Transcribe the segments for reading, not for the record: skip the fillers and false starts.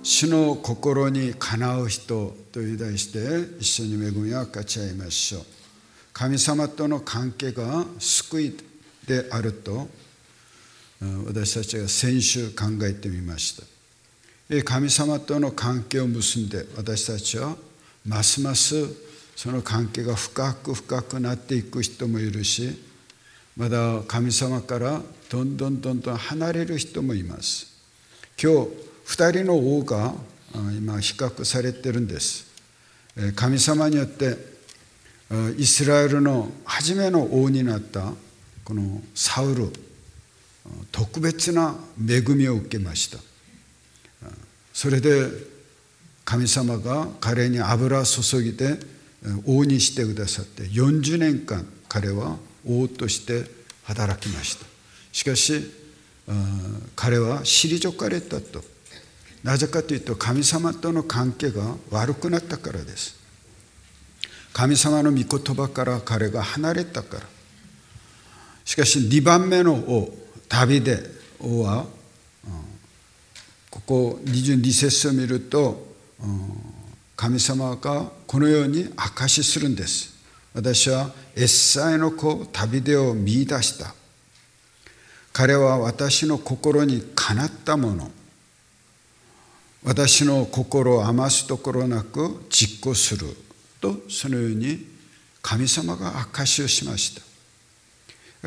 主の心にかなう人という題して一緒に恵みを分かち合いましょう。神様との関係が救いであると私たちが先週考えてみました。神様との関係を結んで私たちはますますその関係が深くなっていく人もいるし、まだ神様からどんどん離れる人もいます。今日2人の王が今比較されているんです。神様によってイスラエルの初めの王になったこのサウル、特別な恵みを受けました。それで神様が彼に油を注ぎで王にしてくださって40年間彼は王として働きました。しかし彼は退かれたと。なぜかというと神様との関係が悪くなったからです。神様の御言葉から彼が離れたから。しかし2番目の王ダビデ王はここ22節を見ると神様がこのように証しするんです。私はエッサイの子ダビデを見出した。彼は私の心にかなったもの、私の心を余すところなく実行すると、そのように神様が証しをしました。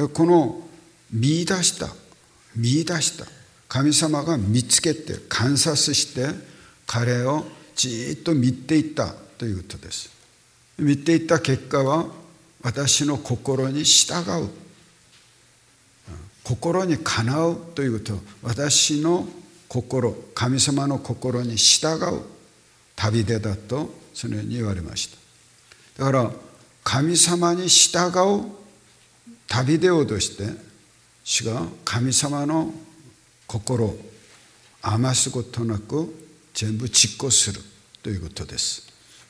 この見出した神様が見つけて観察して彼をじっと見ていったということです。見ていった結果は私の心に従う、心にかなうということ、私の心、神様の心に従うダビデだとそのように言われました。だから神様に従うダビデ王として主が神様の心を余すことなく全部実行するということです。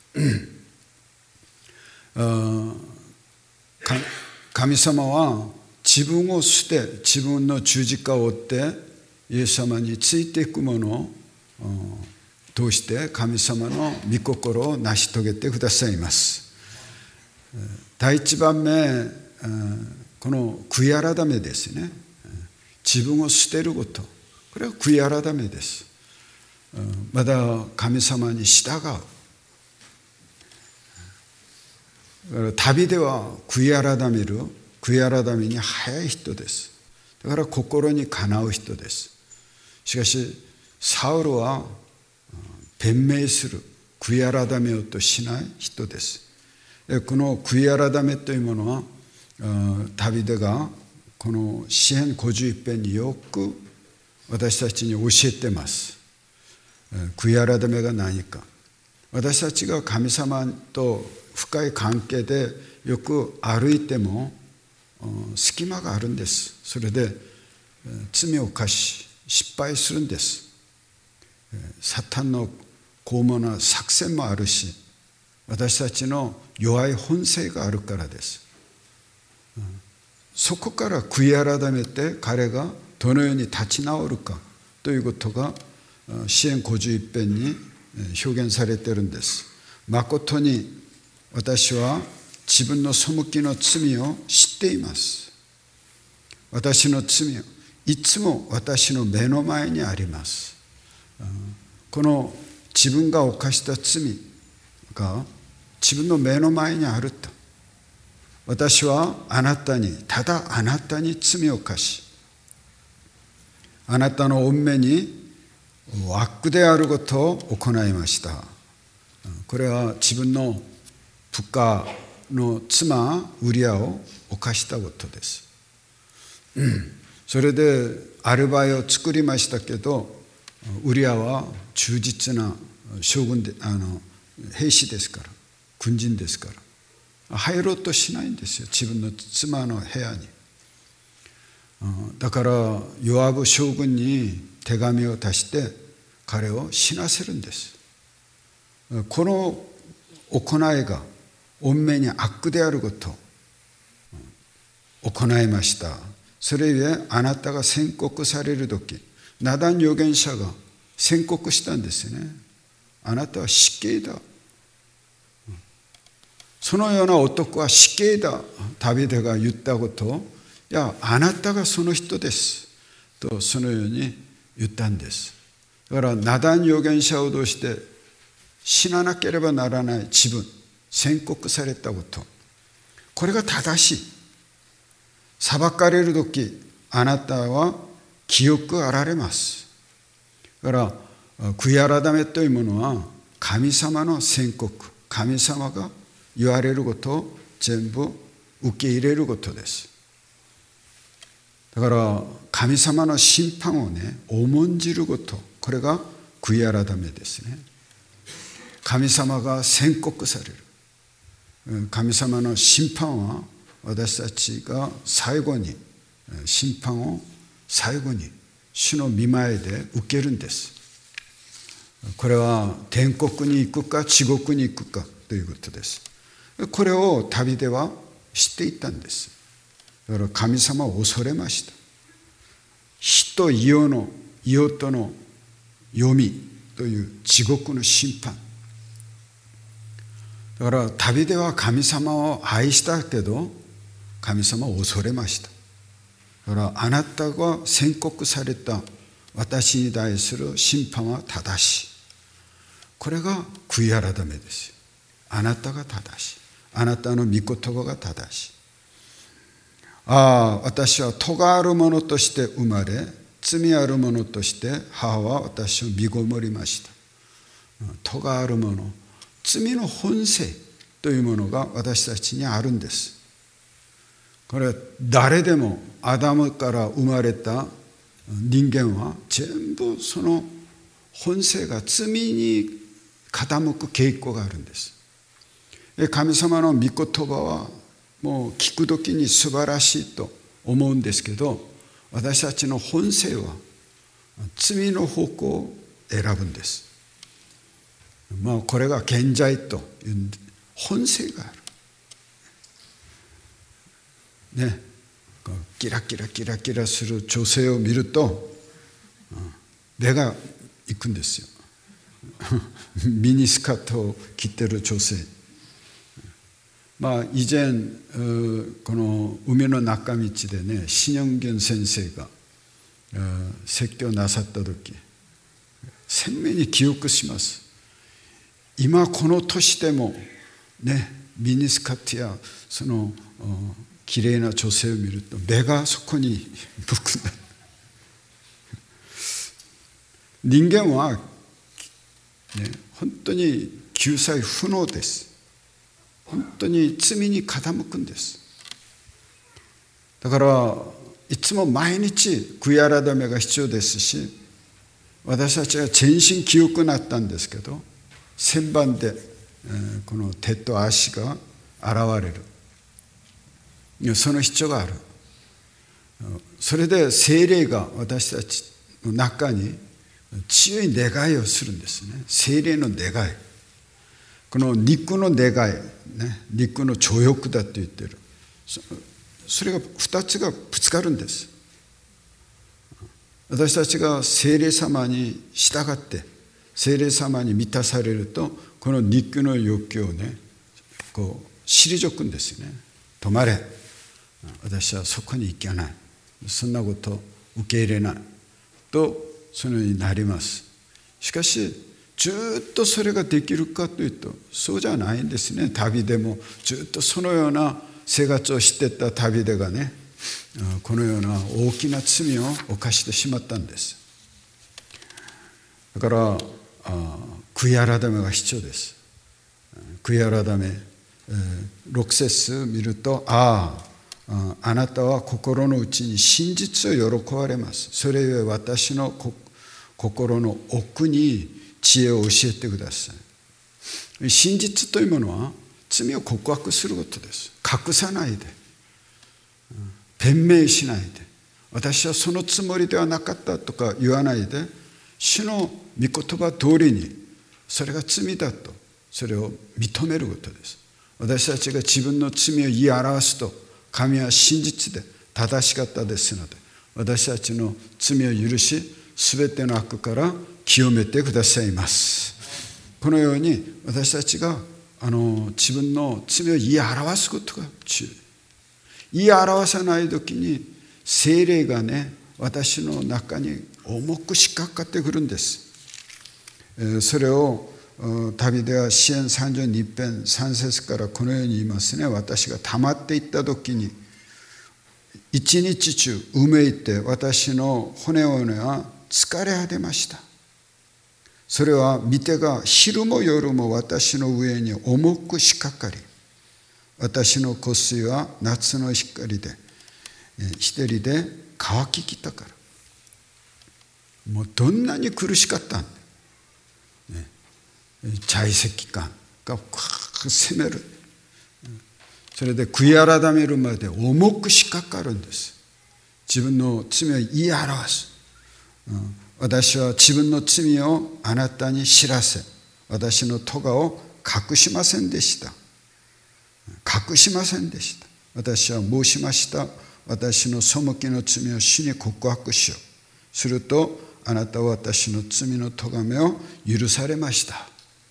神様は自分を捨て自分の十字架を追ってイエス様についていくものを通して神様の御心を成し遂げてくださいます。第一番目、この悔い改めですね。自分を捨てること、これは悔い改めです。まだ神様に従う。ダビデは悔い改めに早い人です。だから心にかなう人です。しかしサウルは弁明する、悔い改めようとしない人です。この悔い改めというものはダビデがこの詩編51編によく私たちに教えてます。悔い改めが何か。私たちが神様と深い関係でよく歩いても隙間があるんです。それで罪を犯し失敗するんです。サタンの巧妙な作戦もあるし、私たちの弱い本性があるからです。そこから悔い改めて彼がどのように立ち直るかということが詩編51編に表現されているんです。誠に私は自分の背きの罪を知っています。私の罪はいつも私の目の前にあります。この自分が犯した罪が自分の目の前にあると。私はただあなたに罪を犯し、あなたの御目に悪であることを行いました。これは自分の部下の妻ウリアを犯したことです。それでアリバイを作りましたけど、ウリアは忠実な将軍で兵士ですから、軍人ですから入ろうとしないんですよ、自分の妻の部屋に。だからヨアブ将軍に手紙を出して彼を死なせるんです。この行いが御目に悪であることを行いました。それゆえあなたが宣告されるとき、ナダン預言者が宣告したんですね。あなたは死刑だ。そのような男は死刑だ。ダビデが言ったことを、いや、あなたがその人ですとそのように言ったんです。だからナダン預言者を通して死ななければならない自分、宣告されたこと、これが正しい。裁かれる時、あなたは清くあられます。だから悔い改めというものは神様の宣告、神様が言われることを全部受け入れることです。だから神様の審判を重んじること、これが悔い改めですね。神様が宣告される。神様の審判は私たちが最後に、審判を最後に主の御前で受けるんです。これは天国に行くか地獄に行くかということです。これをダビデは知っていたんです。だから神様を恐れました。火と硫黄との読みという地獄の審判。だからダビデは神様を愛したけど神様を恐れました。だからあなたが宣告された私に対する審判は正しい。これが悔い改めですよ。あなたが正しい。あなたの御言葉が正しい。私は咎ある者として生まれ、罪ある者として母は私を身ごもりました。咎ある者、罪の本性というものが私たちにあるんです。これは誰でもアダムから生まれた人間は全部その本性が罪に傾く傾向があるんです。神様の御言葉はもう聞くときに素晴らしいと思うんですけど、私たちの本性は罪の方向を選ぶんです。これが現在という本性がある。キラキラキラキラする女性を見ると目が行くんですよ。ミニスカートを着てる女性。以前この海の中道で신영균先生が説教なさった時、鮮明に記憶します。今この年でもミニスカートやそのきれいな女性を見ると目がそこに向くんだ。人間は本当に救済不能です。本当に罪に傾くんです。だからいつも毎日悔い改めが必要ですし、私たちは全身清くなったんですけど、旋盤でこの手と足が現れる、その必要がある。それで聖霊が私たちの中に強い願いをするんですね。聖霊の願い、この肉の願い、肉の情欲だと言ってる。それが2つがぶつかるんです。私たちが聖霊様に従って聖霊様に満たされると、この肉の欲求をこう退くんですよね。止まれ、私はそこに行けない、そんなことを受け入れないとそのようになります。しかしずっとそれができるかというとそうじゃないんですね。ダビデもずっとそのような生活をしていたダビデがこのような大きな罪を犯してしまったんです。だから悔い改めが必要です。悔い改め、6節見ると、あなたは心の内に真実を喜ばれます。それゆえ私の心の奥に知恵を教えてください。真実というものは罪を告白することです。隠さないで、弁明しないで、私はそのつもりではなかったとか言わないで、主の御言葉通りにそれが罪だとそれを認めることです。私たちが自分の罪を言い表すと、神は真実で正しかったですので、私たちの罪を許し、すべての悪から清めてくださいます。このように私たちが自分の罪を言い表すことが重要。言い表さないときに聖霊がね、私の中に重く引っかかってくるんです。それをダビデは詩編32編3節からこのように言いますね。私が溜まっていったときに、一日中うめいて私の骨々は疲れ果てました。それは御手が昼も夜も私の上に重く引っかかり、私の骨髄は夏の光で日照りで乾ききったから。もうどんなに苦しかったんだ、ね、在籍感が責める。それで悔い改めるまで重く引っかかるんです。自分の罪を言い表す。私は自分の罪をあなたに知らせ、私の咎を隠しませんでした。隠しませんでした。私は申しました。私の背きの罪を主に告白しよう。するとあなたは私の罪の咎めを許されました。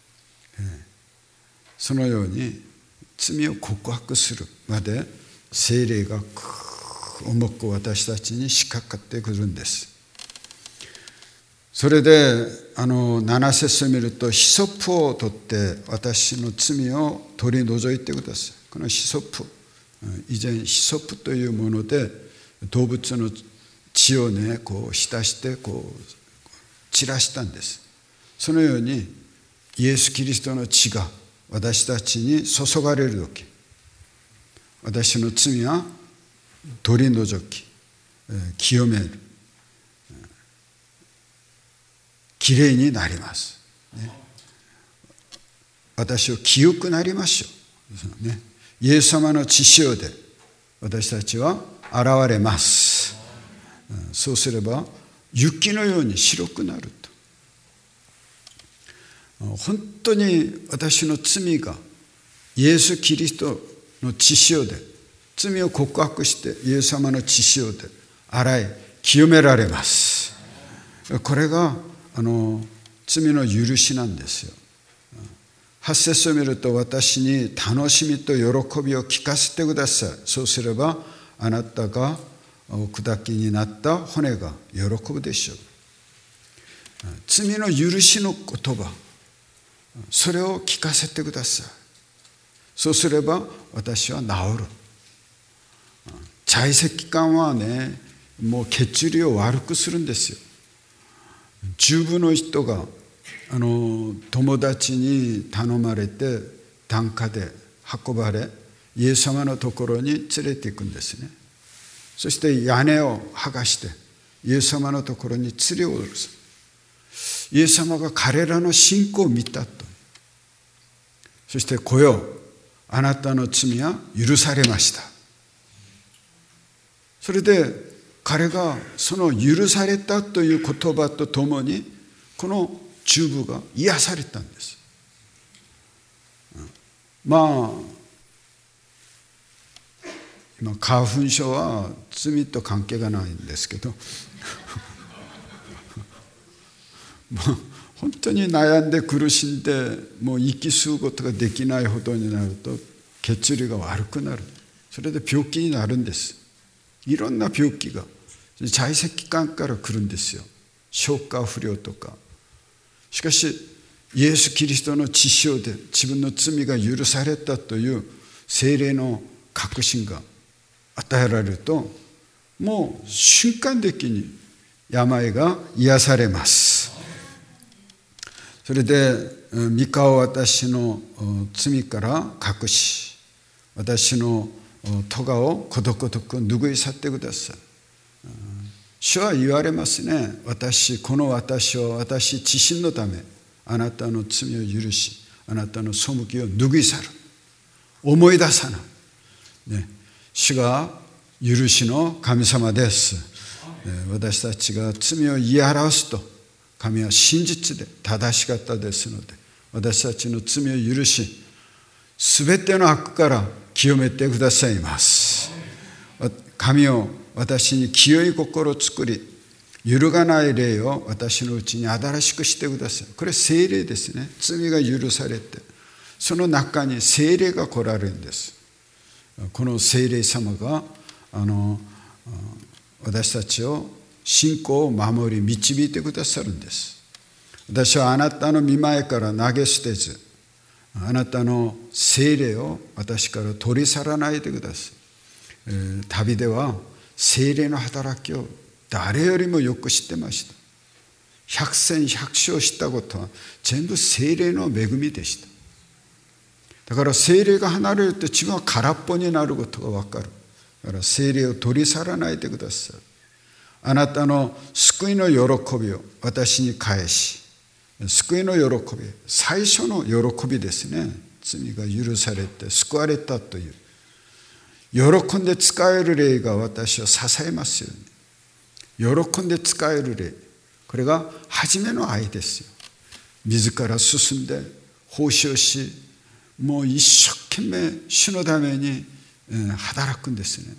そのように罪を告白するまで聖霊が重く私たちに引っかかってくるんです。それで7節を見ると、ヒソップを取って私の罪を取り除いてください。このヒソップ、以前ヒソップというもので動物の血をねこう浸してこう散らしたんです。そのようにイエス・キリストの血が私たちに注がれるとき、私の罪は取り除き、清める、きれいになります、ね、私を清くなりましょう、ね、イエス様の血潮で私たちは現れます。そうすれば雪のように白くなると。本当に私の罪がイエス・キリストの血潮で、罪を告白してイエス様の血潮で洗い清められます。これが罪の許しなんですよ。8節を見ると、私に楽しみと喜びを聞かせてください。そうすればあなたが砕きになった骨が喜ぶでしょう。罪の許しの言葉、それを聞かせてください。そうすれば私は治る。在籍感はね、もう血流を悪くするんですよ。十分の人が友達に頼まれて担架で運ばれ、イエス様のところに連れて行くんですね。そして屋根を剥がしてイエス様のところに連れ下ろす。イエス様が彼らの信仰を見たと。そして来よ、あなたの罪は許されました。それで彼がその許されたという言葉とともに、この中部が癒されたんです。まあ今花粉症は罪と関係がないんですけどもう本当に悩んで苦しんで、もう息吸うことができないほどになると血流が悪くなる。それで病気になるんです。いろんな病気が在籍感から来るんですよ。消化不良とか。しかしイエス・キリストの血潮で自分の罪が許されたという聖霊の確信が与えられると、もう瞬間的に病が癒されます。それで御顔を私の罪から隠し、私の咎をことごとく拭い去ってください。主は言われますね。この私は私自身のためあなたの罪を許し、あなたの背きを拭い去る。思い出さない、ね、主が許しの神様です。私たちが罪を言い表すと、神は真実で正しかったですので、私たちの罪を許し、すべての悪から清めてくださいます。神を私に清い心を作り、 揺るがない霊を私のうちに新しくしてください。これ聖霊ですね。罪が許されて、その中に聖霊が来られるんです。この聖霊様が私たちを信仰を守り導いてくださるんです。私はあなたの御前から投げ捨てず、あなたの聖霊を私から取り去らないでください。旅では聖霊の働きを誰よりもよく知ってました。百戦百勝したことは全部聖霊の恵みでした。だから聖霊が離れると自分は空っぽになることが分かる。だから聖霊を取り去らないでください。あなたの救いの喜びを私に返し、救いの喜び、最初の喜びですね。罪が許されて救われたという喜んで使える霊が私を支えますように。喜んで使える霊、これが初めの愛ですよ。自ら進んで奉仕をし、もう一生懸命主のために働くんですね。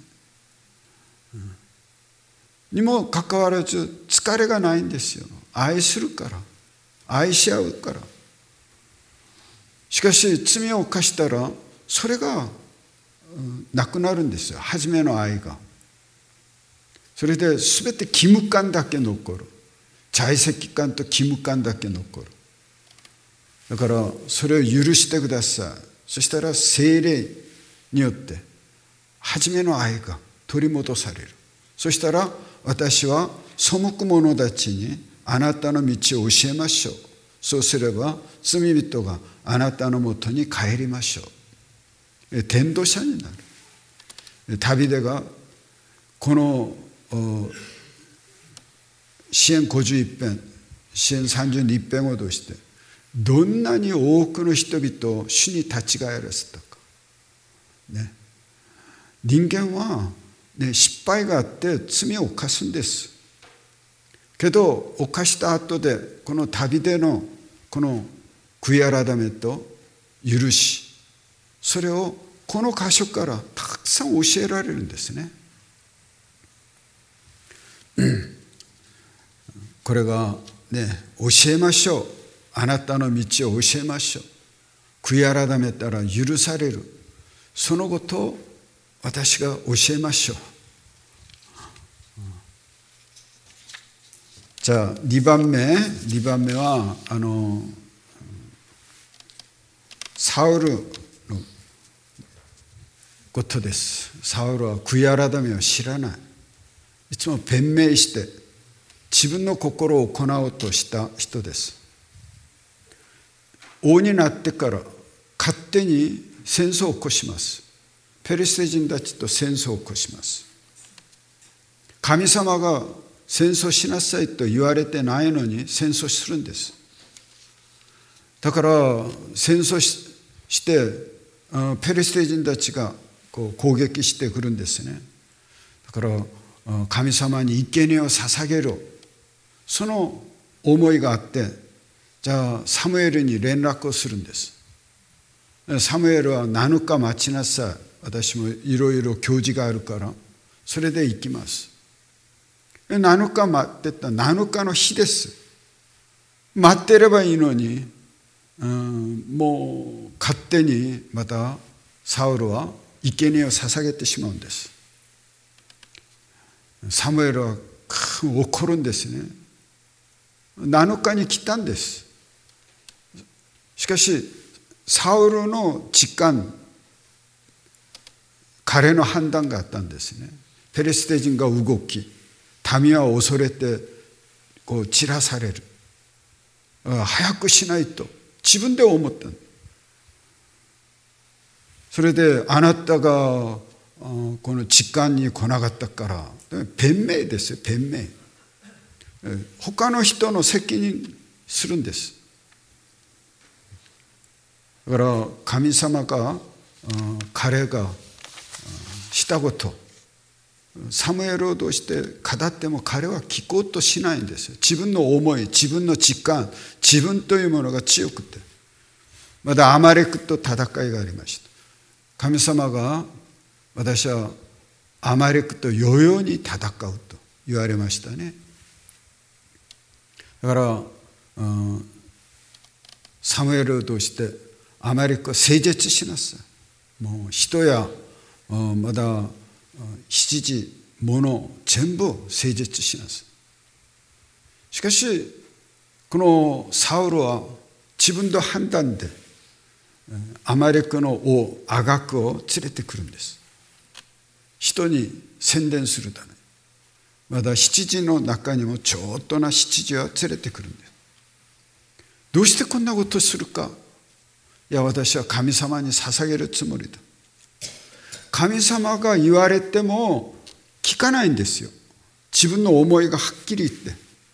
にもかかわらず疲れがないんですよ。愛するから、愛し合うから。しかし罪を犯したらそれがなくなるんですよ。初めの愛が。それで全て義務感だけ残る。在籍感と義務感だけ残る。だからそれを許してください。そしたら聖霊によって初めの愛が取り戻される。そしたら私は背く者たちにあなたの道を教えましょう。そうすれば罪人があなたのもとに帰りましょう。伝道者になる。旅でがこの詩編51編、詩編32編を通してどんなに多くの人々を主に立ち返らせたか、ね、人間は、ね、失敗があって罪を犯すんです。けど犯した後でこの旅でのこの悔い改めと許し、それをこの箇所からたくさん教えられるんですね。これがね、教えましょう。あなたの道を教えましょう。悔い改めたら許される。そのことを私が教えましょう。じゃあ2番目はサウルのことです。サウルは悔い改めを知らない。いつも弁明して自分の心を行おうとした人です。王になってから勝手に戦争を起こします。ペリシテ人たちと戦争を起こします。神様が戦争しなさいと言われてないのに戦争するんです。だから戦争してペリシテ人たちがこう攻撃してくるんですね。だから神様に生贄を捧げろ、その思いがあって、じゃあサムエルに連絡をするんです。サムエルは7日待ちなさい、私もいろいろ教示があるからそれで行きます。7日待ってた7日の日です。待ってればいいのに、もう勝手にまたサウルは生贄を捧げてしまうんです。サムエルは怒るんですね。7日に来たんです。しかしサウルの時間、彼の判断があったんですね。ペリシテ人が動き、民は恐れてこう散らされる。早くしないと自分で思った。それであなたがこの時間に来なかったから、弁明ですよ、弁明。他の人の責任するんです。だから神様が彼がしたこと、サムエルを通して語っても彼は聞こうとしないんですよ。自分の思い、自分の時間、自分というものが強くて、まだアマレクと戦いがありました。神様が私はアマレクと余裕に戦うと言われましたね。 だからサムエルとしてアマレクを征絶しなさい。もう人やまだ羊物全部征絶しなさい。しかしこのサウルは自分の判断でアマレクの王アガクを連れてくるんです。人に宣伝するため。まだ羊の中にもちょっとな羊は連れてくるんです。どうしてこんなことをするか。いや、私は神様に捧げるつもりだ。神様が言われても聞かないんですよ。自分の思いがはっきり言って。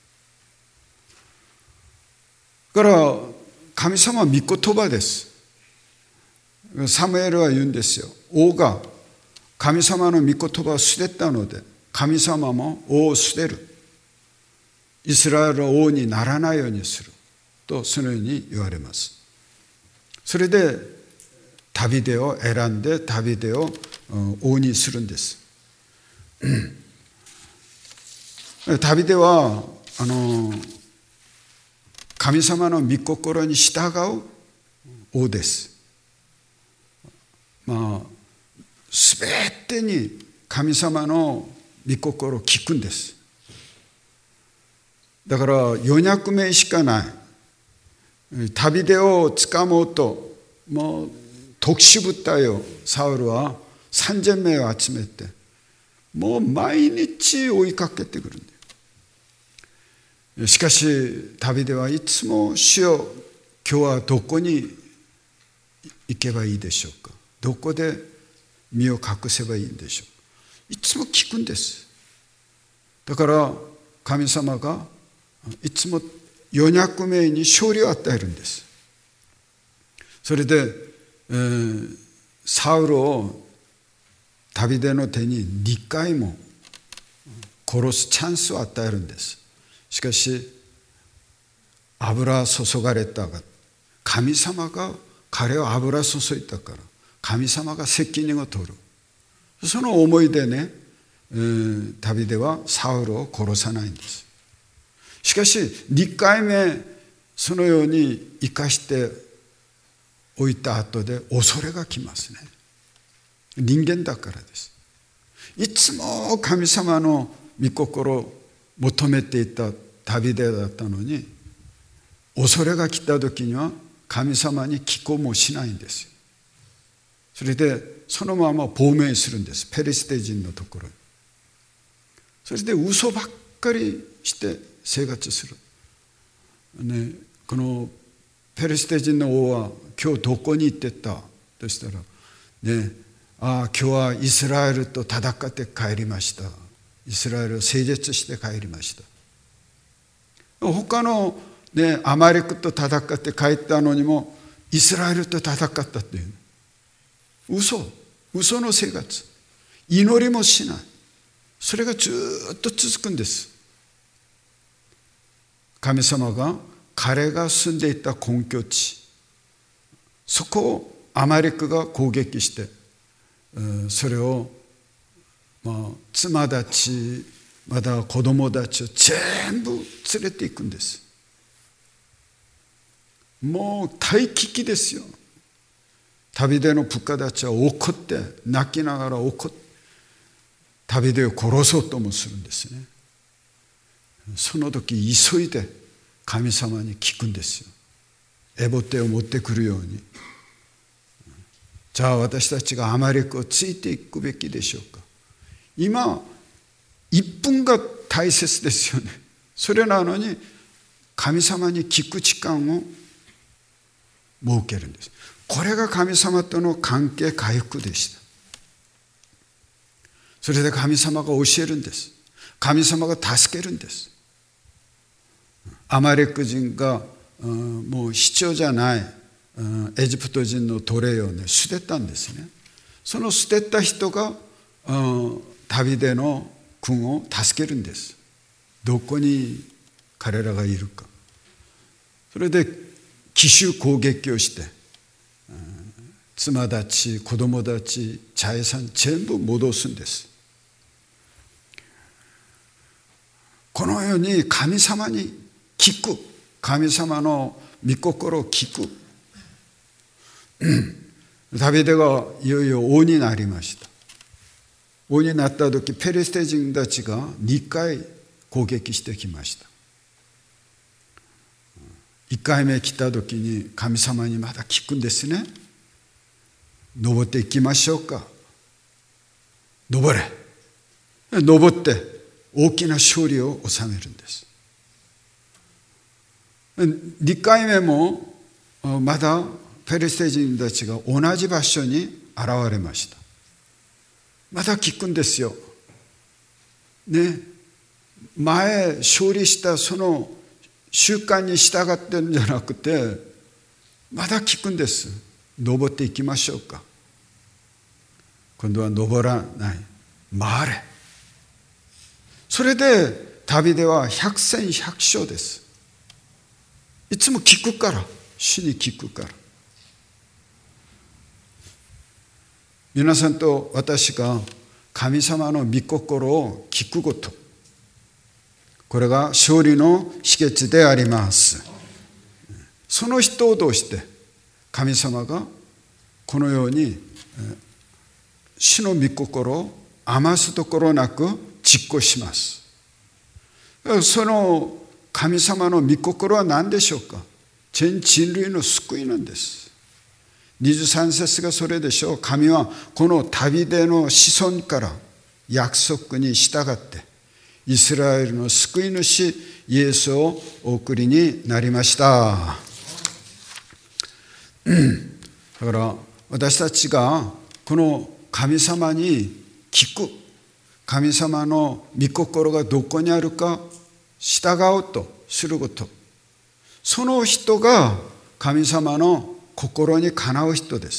だから神様は御言葉です。サムエルは言うんですよ。王が神様の御言葉を捨てたので、神様も王を捨てる。イスラエルは王にならないようにする。とそのように言われます。それでダビデを選んでダビデを王にするんです。ダビデは神様の御心に従う王です。すべてに神様の御心を聞くんです。だから400名しかない。ダビデを掴もうともう特殊部隊をサウルは3000名を集めてもう毎日追いかけてくるんだよ。しかしダビデはいつも主よ、今日はどこに行けばいいでしょうか。どこで身を隠せばいいんでしょうか。いつも聞くんです。だから神様がいつも400名に勝利を与えるんです。それで、サウルをダビデの手に2回も殺すチャンスを与えるんです。しかし油注がれたが神様が彼を油注いだから神様が責任を取る。その思いでね、ダビデはサウルを殺さないんです。しかし2回目そのように生かしておいた後で恐れがきますね。人間だからです。いつも神様の御心を求めていたダビデだったのに、恐れが来た時には神様に聞こうもしないんですよ。それでそのまま亡命するんです。ペリシテ人のところに。それで嘘ばっかりして生活する、ね、このペリシテ人の王は今日どこに行ってたとしたら、ね、今日はイスラエルと戦って帰りました。イスラエルを征絶して帰りました。他の、ね、アマレクと戦って帰ったのにもイスラエルと戦ったっていう嘘の生活、祈りもしない。それがずっと続くんです。神様が彼が住んでいた根拠地、そこをアマレクが攻撃して、それを、妻たちまだ子供たちを全部連れていくんです。もう大危機ですよ。ダビデの部下たちは怒って泣きながら怒ってダビデを殺そうともするんですね。その時急いで神様に聞くんですよ。エボテを持ってくるように。じゃあ私たちがアマレクをついていくべきでしょうか。今1分が大切ですよね。それなのに神様に聞く時間を設けるんです。これが神様との関係回復でした。それで神様が教えるんです。神様が助けるんです。アマレク人がもう必要じゃないエジプト人の奴隷をね捨てたんですね。その捨てた人がダビデの軍を助けるんです。どこに彼らがいるか。それで奇襲攻撃をして妻たち子供たち財産全部戻すんです。このように神様に聞く。神様の御心を聞く。ダビデがいよいよ王になりました。王になった時、ペリシテ人たちが2回攻撃してきました。1回目来た時に神様にまだ聞くんですね。登っていきましょうか。登れ。登って大きな勝利を収めるんです。2回目もまだペリシテ人たちが同じ場所に現れました。また聞くんですよ。ね、前勝利したその習慣に従ってるんじゃなくて、また聞くんです。登っていきましょうか。今度は登らない。回れ。それでダビデは百戦百勝です。いつも聞くから、主に聞くから。皆さんと私が神様の御心を聞くこと、これが勝利の秘訣であります。その人を通して神様がこのように主の御心を余すところなく実行します。その神様の御心は何でしょうか。全人類の救いなんです。23節がそれでしょう。神はこのダビデの子孫から約束に従ってイスラエルの救い主イエスをお送りになりました。だから私たちがこの神様に聞く、神様の御心がどこにあるか従うとすること、その人が神様の心にかなう人です。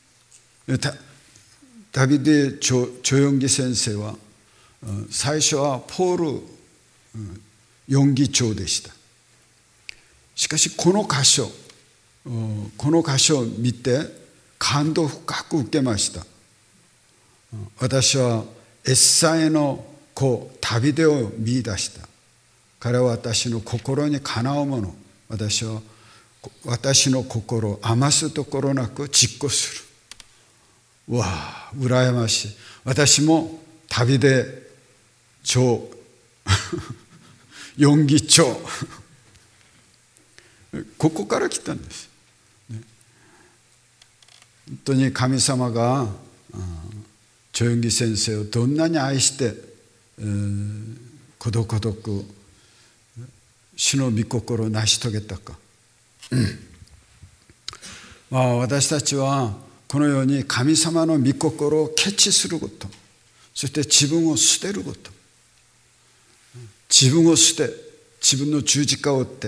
ダビデ長四義先生は最初はポール四義長でした。しかしこの箇所を見て感動深く受けました。私はエッサイの子ダビデを見出した。彼は私の心にかなうもの、私の心を余すところなく実行する。わあ、羨ましい。私もダビデ長四義長ここから来たんです。本当に神様が長四義先生をどんなに愛してことごとく主の御心を成し遂げたか。私たちはこのように神様の御心をケチすること、そして自分を捨てること、自分を捨て自分の十字架を追って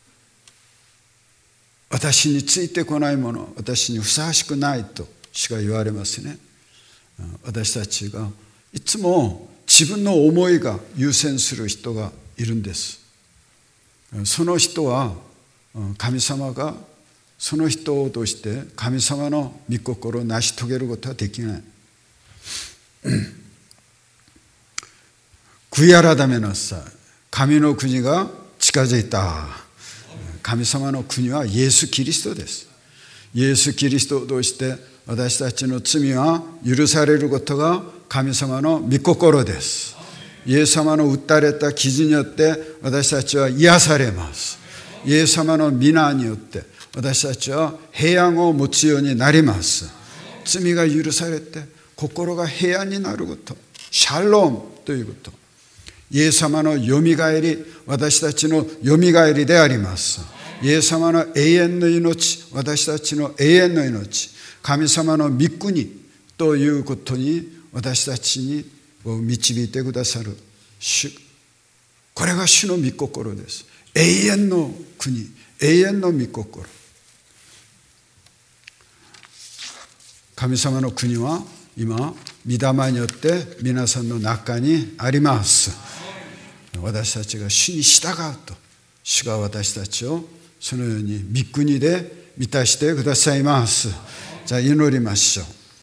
私についてこないもの、私にふさわしくないと主が言われますね。私たちがいつも自分の思いが優先する人がいるんです。その人は神様がその人を通して神様の御心を成し遂げることはできない。悔い改めなさい。神の国が近づいた。神様の国はイエス・キリストです。イエス・キリストを通して私たちの罪は許されることが神様の御心です。イエス様の打たれた傷によって私たちは癒されます。イエス様の皆によって私たちは平安を持つようになります。罪が許されて心が平安になること、シャロームということ、イエス様のよみがえり、私たちのよみがえりであります。イエス様の永遠の命、私たちの永遠の命、神様の御国ということに私たちに導いてくださる主、これが主の御心です。永遠の国、永遠の御心。神様の国は今御霊によって皆さんの中にあります。私たちが主に従うと主が私たちをそのように御国で満たしてくださいます。じゃあ祈りましょう。